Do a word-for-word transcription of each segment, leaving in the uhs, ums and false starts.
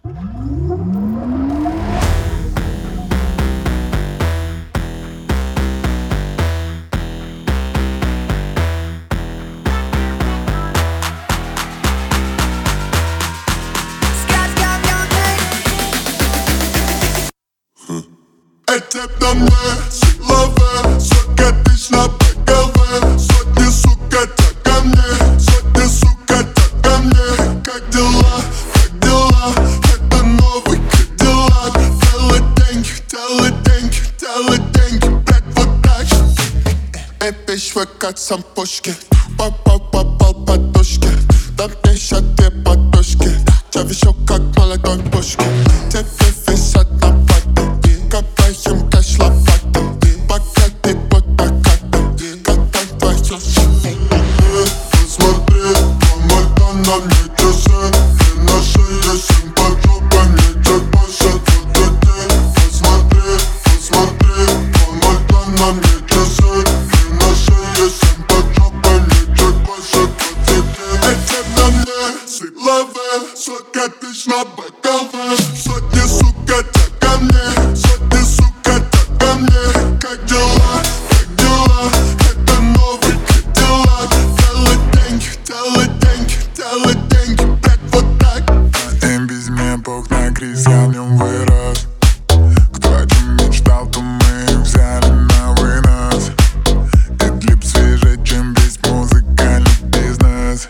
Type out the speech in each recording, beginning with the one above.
Эти на мне силовые, сотня тысяч на БГВ. Сотни, сука, так ко мне, сотни, сука, так ко мне. Как дела, как дела, это новый Кадиллак. Делай деньги, делай деньги, делай деньги, блядь, вот так. Эй, вещь как сам Пушкин, попал, попал по душке. Там пищат две подушки, чав еще как молодой Пушкин. Тебе висят на платье, копаем кэш лопатой. Пока ты под накатом, как там твою жизнь. Посмотри, помогай на мне часы. И на шее семь под жопой, мне чуть больше двадцати. Посмотри, посмотри, помогай на мне часы. И на шее семь под жопой, мне чуть больше двадцати. Эти на мне силовые, сотня тысяч на БГВ. Сотни, сука, так ко мне, сотни, сука, так ко мне. Как дела, как дела, это новый Кадиллак. Делай деньги, делай деньги, делай деньги, блядь, вот так. Им без меня бог на грязь, я в нем вырос. Кто о чем мечтал, то мы взяли на вынос. И клип свежее, чем весь музыкальный бизнес.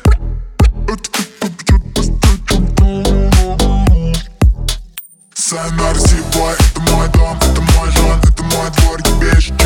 Сайнар Сибой, это мой дом, это мой жон, это мой двор, ебешь.